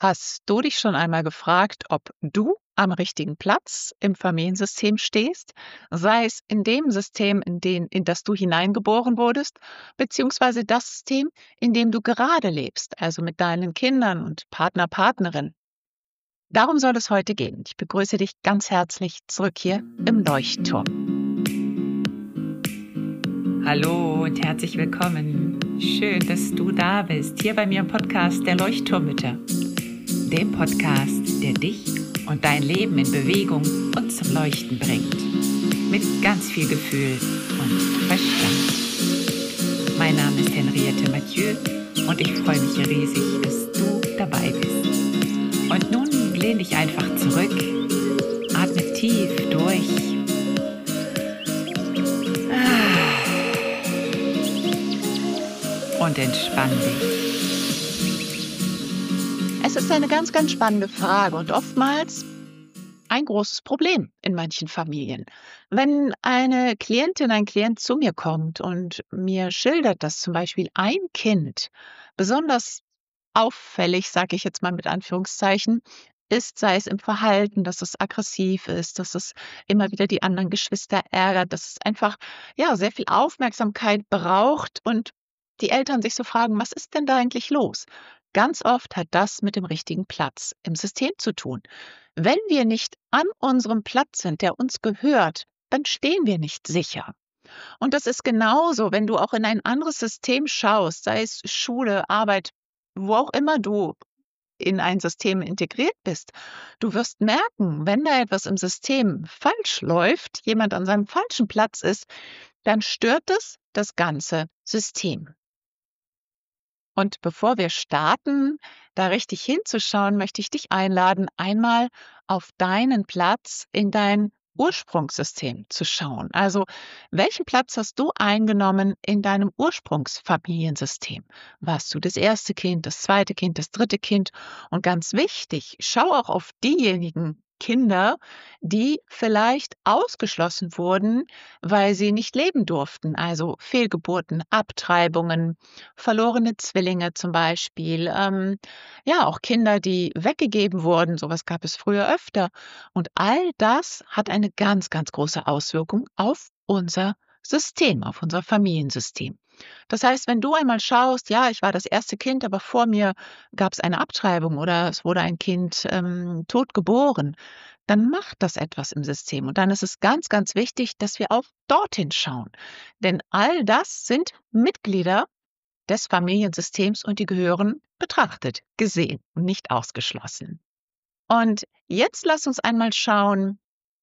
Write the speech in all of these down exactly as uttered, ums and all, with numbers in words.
Hast du dich schon einmal gefragt, ob du am richtigen Platz im Familiensystem stehst, sei es in dem System, in den, in das du hineingeboren wurdest, beziehungsweise das System, in dem du gerade lebst, also mit deinen Kindern und Partner, Partnerin? Darum soll es heute gehen. Ich begrüße dich ganz herzlich zurück hier im Leuchtturm. Hallo und herzlich willkommen. Schön, dass du da bist, hier bei mir im Podcast der Leuchtturmmütter. Dem Podcast, der dich und dein Leben in Bewegung und zum Leuchten bringt. Mit ganz viel Gefühl und Verstand. Mein Name ist Henriette Mathieu und ich freue mich riesig, dass du dabei bist. Und nun lehn dich einfach zurück, atme tief durch. Und entspann dich. Es ist eine ganz, ganz spannende Frage und oftmals ein großes Problem in manchen Familien. Wenn eine Klientin, ein Klient zu mir kommt und mir schildert, dass zum Beispiel ein Kind besonders auffällig, sage ich jetzt mal mit Anführungszeichen, ist, sei es im Verhalten, dass es aggressiv ist, dass es immer wieder die anderen Geschwister ärgert, dass es einfach ja sehr viel Aufmerksamkeit braucht und die Eltern sich so fragen, was ist denn da eigentlich los? Ganz oft hat das mit dem richtigen Platz im System zu tun. Wenn wir nicht an unserem Platz sind, der uns gehört, dann stehen wir nicht sicher. Und das ist genauso, wenn du auch in ein anderes System schaust, sei es Schule, Arbeit, wo auch immer du in ein System integriert bist. Du wirst merken, wenn da etwas im System falsch läuft, jemand an seinem falschen Platz ist, dann stört es das ganze System. Und bevor wir starten, da richtig hinzuschauen, möchte ich dich einladen, einmal auf deinen Platz in dein Ursprungssystem zu schauen. Also, welchen Platz hast du eingenommen in deinem Ursprungsfamiliensystem? Warst du das erste Kind, das zweite Kind, das dritte Kind? Und ganz wichtig, schau auch auf diejenigen Kinder, die vielleicht ausgeschlossen wurden, weil sie nicht leben durften. Also Fehlgeburten, Abtreibungen, verlorene Zwillinge zum Beispiel. Ähm, ja, auch Kinder, die weggegeben wurden. Sowas gab es früher öfter. Und all das hat eine ganz, ganz große Auswirkung auf unser System, auf unser Familiensystem. Das heißt, wenn du einmal schaust, ja, ich war das erste Kind, aber vor mir gab es eine Abtreibung oder es wurde ein Kind ähm, tot geboren, dann macht das etwas im System. Und dann ist es ganz, ganz wichtig, dass wir auch dorthin schauen. Denn all das sind Mitglieder des Familiensystems und die gehören betrachtet, gesehen und nicht ausgeschlossen. Und jetzt lass uns einmal schauen,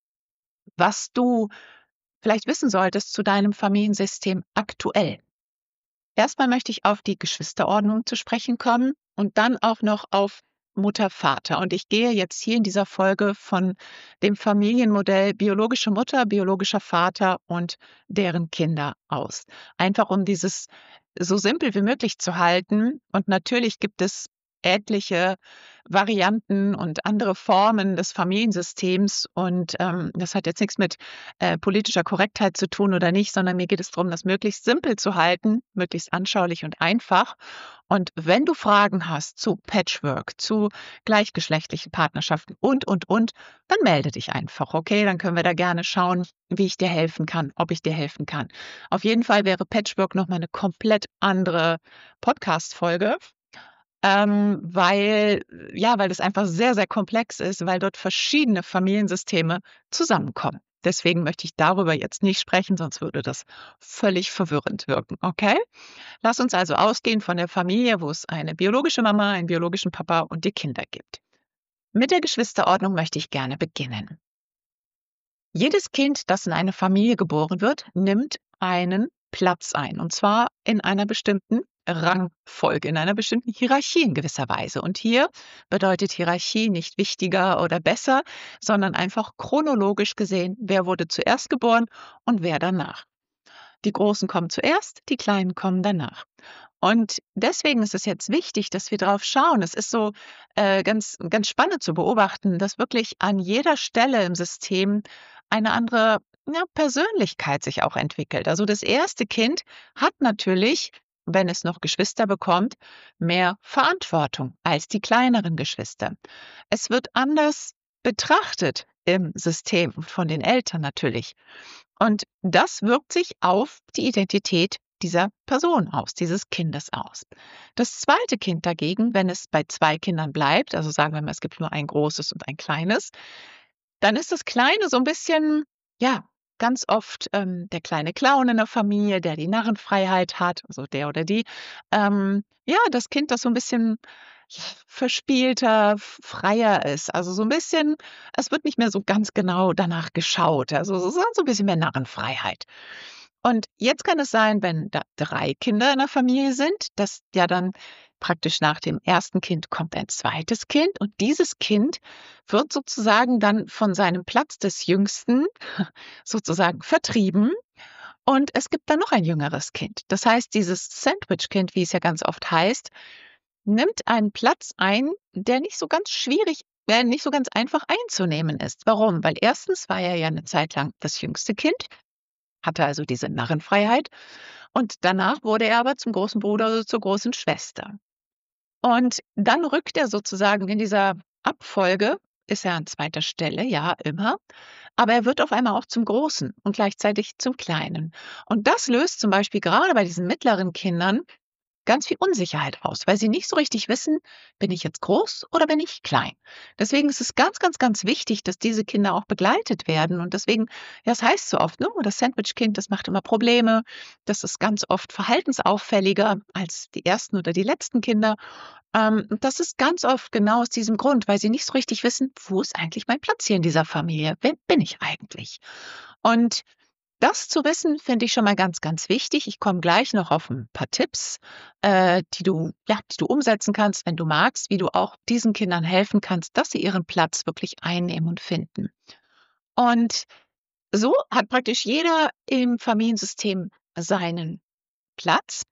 was du vielleicht wissen solltest zu deinem Familiensystem aktuell. Erstmal möchte ich auf die Geschwisterordnung zu sprechen kommen und dann auch noch auf Mutter, Vater. Und ich gehe jetzt hier in dieser Folge von dem Familienmodell biologische Mutter, biologischer Vater und deren Kinder aus. Einfach um dieses so simpel wie möglich zu halten. Und natürlich gibt es etliche Varianten und andere Formen des Familiensystems. Und ähm, das hat jetzt nichts mit äh, politischer Korrektheit zu tun oder nicht, sondern mir geht es darum, das möglichst simpel zu halten, möglichst anschaulich und einfach. Und wenn du Fragen hast zu Patchwork, zu gleichgeschlechtlichen Partnerschaften und, und, und, dann melde dich einfach, okay? Dann können wir da gerne schauen, wie ich dir helfen kann, ob ich dir helfen kann. Auf jeden Fall wäre Patchwork nochmal eine komplett andere Podcast-Folge. Ähm, weil, ja, weil das einfach sehr, sehr komplex ist, weil dort verschiedene Familiensysteme zusammenkommen. Deswegen möchte ich darüber jetzt nicht sprechen, sonst würde das völlig verwirrend wirken, okay? Lass uns also ausgehen von der Familie, wo es eine biologische Mama, einen biologischen Papa und die Kinder gibt. Mit der Geschwisterordnung möchte ich gerne beginnen. Jedes Kind, das in eine Familie geboren wird, nimmt einen Platz ein, und zwar in einer bestimmten Rangfolge, in einer bestimmten Hierarchie in gewisser Weise. Und hier bedeutet Hierarchie nicht wichtiger oder besser, sondern einfach chronologisch gesehen, wer wurde zuerst geboren und wer danach. Die Großen kommen zuerst, die Kleinen kommen danach. Und deswegen ist es jetzt wichtig, dass wir drauf schauen. Es ist so äh, ganz, ganz spannend zu beobachten, dass wirklich an jeder Stelle im System eine andere ja, Persönlichkeit sich auch entwickelt. Also das erste Kind hat natürlich wenn es noch Geschwister bekommt, mehr Verantwortung als die kleineren Geschwister. Es wird anders betrachtet im System von den Eltern natürlich. Und das wirkt sich auf die Identität dieser Person aus, dieses Kindes aus. Das zweite Kind dagegen, wenn es bei zwei Kindern bleibt, also sagen wir mal, es gibt nur ein großes und ein kleines, dann ist das Kleine so ein bisschen, ja, ganz oft ähm, der kleine Clown in der Familie, der die Narrenfreiheit hat, also der oder die. Ähm, ja, das Kind, das so ein bisschen ja, verspielter, f- freier ist. Also so ein bisschen, es wird nicht mehr so ganz genau danach geschaut. Also es ist so ein bisschen mehr Narrenfreiheit. Und jetzt kann es sein, wenn da drei Kinder in der Familie sind, dass ja dann praktisch nach dem ersten Kind kommt ein zweites Kind und dieses Kind wird sozusagen dann von seinem Platz des Jüngsten sozusagen vertrieben und es gibt dann noch ein jüngeres Kind. Das heißt, dieses Sandwich-Kind, wie es ja ganz oft heißt, nimmt einen Platz ein, der nicht so ganz schwierig, äh, nicht so ganz einfach einzunehmen ist. Warum? Weil erstens war er ja eine Zeit lang das jüngste Kind, hatte also diese Narrenfreiheit und danach wurde er aber zum großen Bruder oder zur großen Schwester. Und dann rückt er sozusagen in dieser Abfolge, ist er an zweiter Stelle, ja, immer, aber er wird auf einmal auch zum Großen und gleichzeitig zum Kleinen. Und das löst zum Beispiel gerade bei diesen mittleren Kindern ganz viel Unsicherheit aus, weil sie nicht so richtig wissen, bin ich jetzt groß oder bin ich klein? Deswegen ist es ganz, ganz, ganz wichtig, dass diese Kinder auch begleitet werden. Und deswegen, ja, es heißt so oft, ne, das Sandwich-Kind, das macht immer Probleme. Das ist ganz oft verhaltensauffälliger als die ersten oder die letzten Kinder. Ähm, und das ist ganz oft genau aus diesem Grund, weil sie nicht so richtig wissen, wo ist eigentlich mein Platz hier in dieser Familie? Wer bin ich eigentlich? Und das zu wissen, finde ich schon mal ganz, ganz wichtig. Ich komme gleich noch auf ein paar Tipps, äh, die du, ja, die du umsetzen kannst, wenn du magst, wie du auch diesen Kindern helfen kannst, dass sie ihren Platz wirklich einnehmen und finden. Und so hat praktisch jeder im Familiensystem seinen Platz.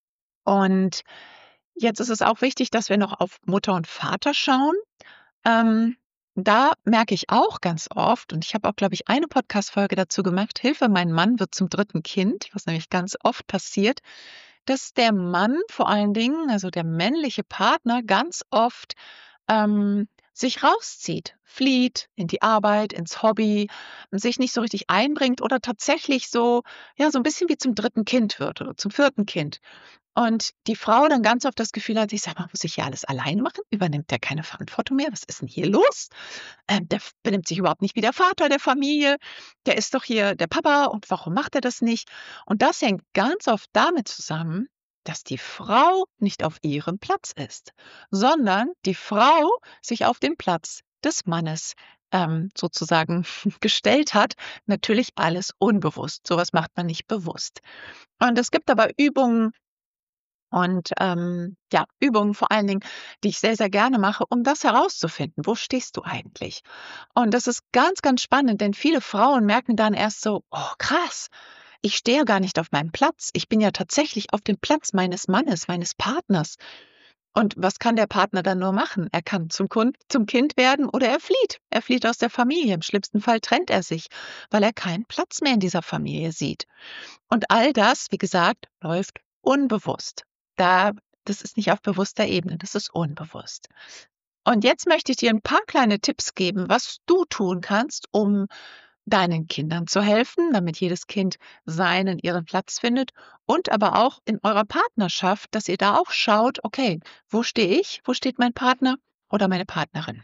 Und jetzt ist es auch wichtig, dass wir noch auf Mutter und Vater schauen. Ähm, Da merke ich auch ganz oft, und ich habe auch, glaube ich, eine Podcast-Folge dazu gemacht, Hilfe, mein Mann wird zum dritten Kind, was nämlich ganz oft passiert, dass der Mann vor allen Dingen, also der männliche Partner, ganz oft ähm, sich rauszieht, flieht in die Arbeit, ins Hobby, sich nicht so richtig einbringt oder tatsächlich so, ja, so ein bisschen wie zum dritten Kind wird oder zum vierten Kind. Und die Frau dann ganz oft das Gefühl hat: „Ich sage mal, muss ich hier alles alleine machen? Übernimmt der keine Verantwortung mehr? Was ist denn hier los? Ähm, der f benimmt sich überhaupt nicht wie der Vater der Familie. Der ist doch hier der Papa und warum macht er das nicht?“ Und das hängt ganz oft damit zusammen, dass die Frau nicht auf ihrem Platz ist, sondern die Frau sich auf den Platz des Mannes, ähm, sozusagen gestellt hat. Natürlich alles unbewusst. So was macht man nicht bewusst. Und es gibt aber Übungen, und, ähm, ja, Übungen vor allen Dingen, die ich sehr, sehr gerne mache, um das herauszufinden. Wo stehst du eigentlich? Und das ist ganz, ganz spannend, denn viele Frauen merken dann erst so: „Oh, krass, ich stehe ja gar nicht auf meinem Platz. Ich bin ja tatsächlich auf dem Platz meines Mannes, meines Partners.“ Und was kann der Partner dann nur machen? Er kann zum Kund zum Kind werden oder er flieht. Er flieht aus der Familie. Im schlimmsten Fall trennt er sich, weil er keinen Platz mehr in dieser Familie sieht. Und all das, wie gesagt, läuft unbewusst. Da Das ist nicht auf bewusster Ebene, das ist unbewusst. Und jetzt möchte ich dir ein paar kleine Tipps geben, was du tun kannst, um deinen Kindern zu helfen, damit jedes Kind seinen, ihren Platz findet und aber auch in eurer Partnerschaft, dass ihr da auch schaut: „Okay, wo stehe ich? Wo steht mein Partner oder meine Partnerin?“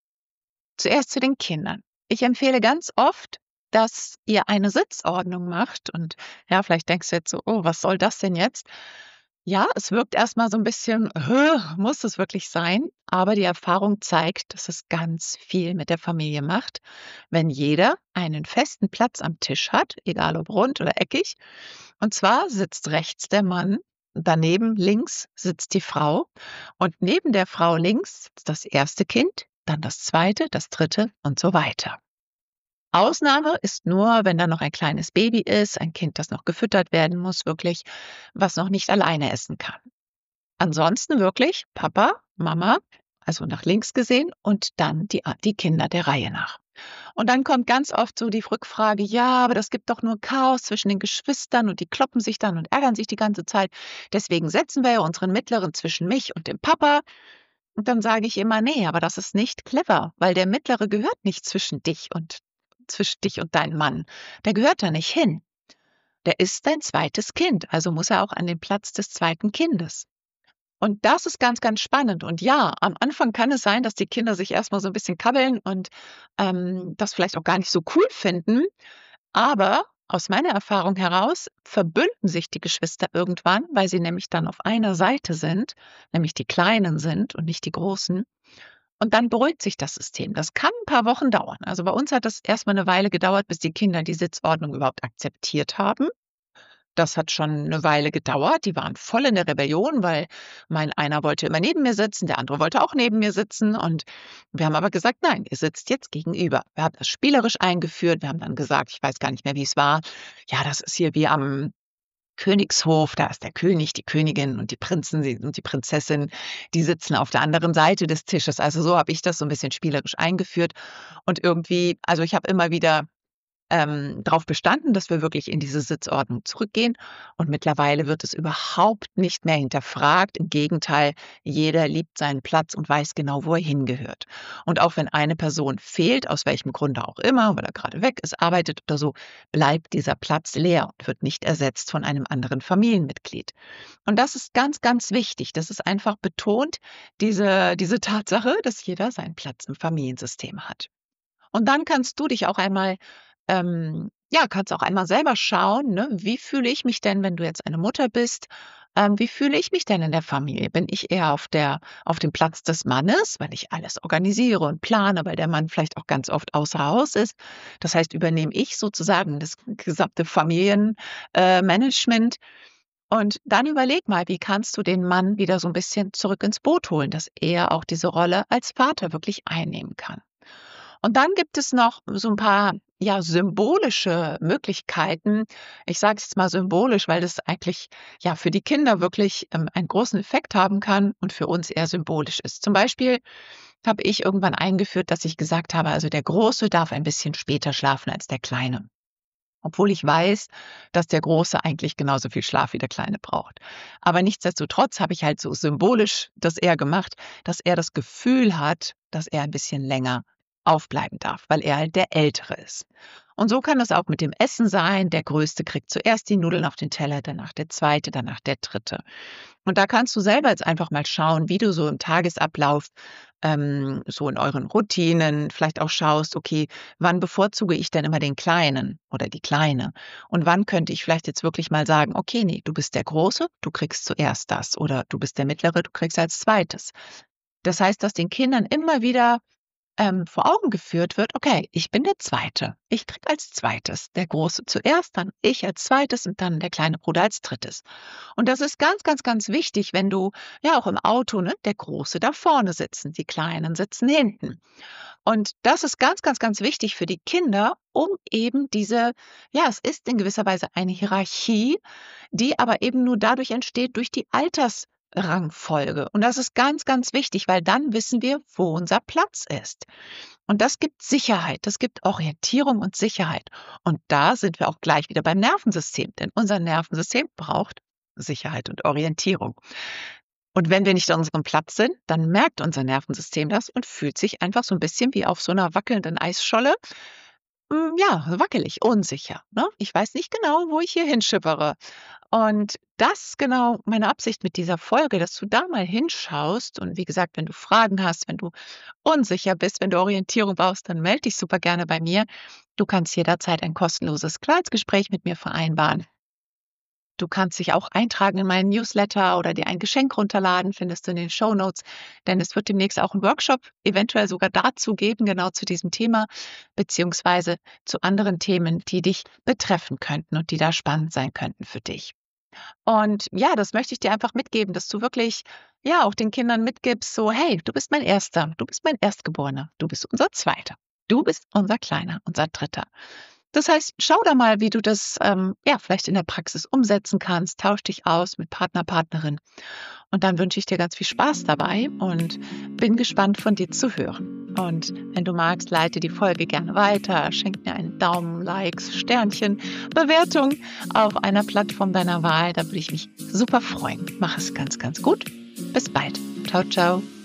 Zuerst zu den Kindern. Ich empfehle ganz oft, dass ihr eine Sitzordnung macht und ja, vielleicht denkst du jetzt so: „Oh, was soll das denn jetzt?“ Ja, es wirkt erst mal so ein bisschen: „Hä, muss es wirklich sein?“ Aber die Erfahrung zeigt, dass es ganz viel mit der Familie macht, wenn jeder einen festen Platz am Tisch hat, egal ob rund oder eckig. Und zwar sitzt rechts der Mann, daneben links sitzt die Frau und neben der Frau links sitzt das erste Kind, dann das zweite, das dritte und so weiter. Ausnahme ist nur, wenn da noch ein kleines Baby ist, ein Kind, das noch gefüttert werden muss, wirklich, was noch nicht alleine essen kann. Ansonsten wirklich Papa, Mama, also nach links gesehen und dann die, die Kinder der Reihe nach. Und dann kommt ganz oft so die Rückfrage: „Ja, aber das gibt doch nur Chaos zwischen den Geschwistern und die kloppen sich dann und ärgern sich die ganze Zeit. Deswegen setzen wir ja unseren Mittleren zwischen mich und dem Papa.“ Und dann sage ich immer: „Ne, aber das ist nicht clever, weil der Mittlere gehört nicht zwischen dich und zwischen dich und deinen Mann. Der gehört da nicht hin. Der ist dein zweites Kind, also muss er auch an den Platz des zweiten Kindes.“ Und das ist ganz, ganz spannend. Und ja, am Anfang kann es sein, dass die Kinder sich erst mal so 'n bisschen kabbeln und, ähm, das vielleicht auch gar nicht so cool finden. Aber aus meiner Erfahrung heraus verbünden sich die Geschwister irgendwann, weil sie nämlich dann auf einer Seite sind, nämlich die Kleinen sind und nicht die Großen. Und dann beruhigt sich das System. Das kann 'n paar Wochen dauern. Also, bei uns hat das erst mal 'ne Weile gedauert, bis die Kinder die Sitzordnung überhaupt akzeptiert haben. Das hat schon 'ne Weile gedauert. Die waren voll in der Rebellion, weil mein einer wollte immer neben mir sitzen, der andere wollte auch neben mir sitzen. Und wir haben aber gesagt: „Nein, ihr sitzt jetzt gegenüber.“ Wir haben das spielerisch eingeführt. Wir haben dann gesagt, ich weiß gar nicht mehr, wie's war: „Ja, das ist hier wie am Königshof. Da ist der König, die Königin und die Prinzen sie und die Prinzessin, die sitzen auf der anderen Seite des Tisches.“ Also, so habe ich das so 'n bisschen spielerisch eingeführt. Und irgendwie also, ich habe immer wieder, ähm, drauf bestanden, dass wir wirklich in diese Sitzordnung zurückgehen. Und mittlerweile wird es überhaupt nicht mehr hinterfragt. Im Gegenteil, jeder liebt seinen Platz und weiß genau, wo er hingehört. Und auch wenn eine Person fehlt, aus welchem Grunde auch immer, weil er grade weg ist, arbeitet oder so, bleibt dieser Platz leer und wird nicht ersetzt von einem anderen Familienmitglied. Und das ist ganz, ganz wichtig. Das ist einfach betont, diese diese Tatsache, dass jeder seinen Platz im Familiensystem hat. Und dann kannst du dich auch einmal ähm, ja, kannst auch einmal selber schauen, ne: Wie fühle ich mich denn, wenn du jetzt eine Mutter bist? Ähm, wie fühle ich mich denn in der Familie? Bin ich eher auf der auf dem Platz des Mannes, weil ich alles organisiere und plane, weil der Mann vielleicht auch ganz oft außer Haus ist? Das heißt, übernehme ich sozusagen das gesamte Familien äh, Management. Und dann überleg mal, wie kannst du den Mann wieder so 'n bisschen zurück ins Boot holen, dass er auch diese Rolle als Vater wirklich einnehmen kann. Und dann gibt es noch so 'n paar, ja, symbolische Möglichkeiten. Ich sage es jetzt mal symbolisch, weil das eigentlich, ja, für die Kinder wirklich, ähm, einen großen Effekt haben kann und für uns eher symbolisch ist. Zum Beispiel habe ich irgendwann eingeführt, dass ich gesagt habe: „Also, der Große darf ein bisschen später schlafen als der Kleine.“ Obwohl ich weiß, dass der Große eigentlich genauso viel Schlaf wie der Kleine braucht. Aber nichtsdestotrotz habe ich halt so symbolisch das eher gemacht, dass er das Gefühl hat, dass er ein bisschen länger aufbleiben darf, weil er halt der Ältere ist. Und so kann das auch mit dem Essen sein. Der Größte kriegt zuerst die Nudeln auf den Teller, danach der Zweite, danach der Dritte. Und da kannst du selber jetzt einfach mal schauen, wie du so im Tagesablauf, ähm, so in euren Routinen vielleicht auch schaust: „Okay, wann bevorzuge ich denn immer den Kleinen oder die Kleine? Und wann könnte ich vielleicht jetzt wirklich mal sagen: ‚Okay, ne, du bist der Große, du kriegst zuerst das.‘ Oder ‚Du bist der Mittlere, du kriegst als Zweites.‘“ Das heißt, dass den Kindern immer wieder, ähm, vor Augen geführt wird: „Okay, ich bin der Zweite. Ich kriege als Zweites. Der Große zuerst, dann ich als Zweites und dann der kleine Bruder als Drittes.“ Und das ist ganz, ganz, ganz wichtig, wenn du ja, auch im Auto, ne, der Große darf vorne sitzen, die Kleinen sitzen hinten. Und das ist ganz, ganz, ganz wichtig für die Kinder, um eben diese ja, es ist in gewisser Weise eine Hierarchie, die aber eben nur dadurch entsteht durch die Altersrangfolge. Und das ist ganz, ganz wichtig, weil dann wissen wir, wo unser Platz ist. Und das gibt Sicherheit, das gibt Orientierung und Sicherheit. Und da sind wir auch gleich wieder beim Nervensystem, denn unser Nervensystem braucht Sicherheit und Orientierung. Und wenn wir nicht an unserem Platz sind, dann merkt unser Nervensystem das und fühlt sich einfach so 'n bisschen wie auf so 'ner wackelnden Eisscholle, hm, ja, wackelig, unsicher, ne? Ich weiß nicht genau, wo ich hier hinschippere. Und das ist genau meine Absicht mit dieser Folge, dass du da mal hinschaust. Und wie gesagt, wenn du Fragen hast, wenn du unsicher bist, wenn du Orientierung brauchst, dann melde dich super gerne bei mir. Du kannst jederzeit ein kostenloses Klarheitsgespräch mit mir vereinbaren. Du kannst dich auch eintragen in meinen Newsletter oder dir ein Geschenk runterladen, findest du in den Shownotes, denn es wird demnächst auch 'n Workshop eventuell sogar dazu geben, genau zu diesem Thema, beziehungsweise zu anderen Themen, die dich betreffen könnten und die da spannend sein könnten für dich. Und ja, das möchte ich dir einfach mitgeben, dass du wirklich, ja, auch den Kindern mitgibst, so: „Hey, du bist mein Erster, du bist mein Erstgeborener, du bist unser Zweiter, du bist unser Kleiner, unser Dritter.“ Das heißt, schau da mal, wie du das, ähm, ja, vielleicht in der Praxis umsetzen kannst. Tausch dich aus mit Partner, Partnerin. Und dann wünsche ich dir ganz viel Spaß dabei und bin gespannt, von dir zu hören. Und wenn du magst, leite die Folge gerne weiter, schenk mir einen Daumen, Likes, Sternchen, Bewertung auf einer Plattform deiner Wahl. Da würde ich mich super freuen. Mach es ganz, ganz gut. Bis bald. Ciao, ciao.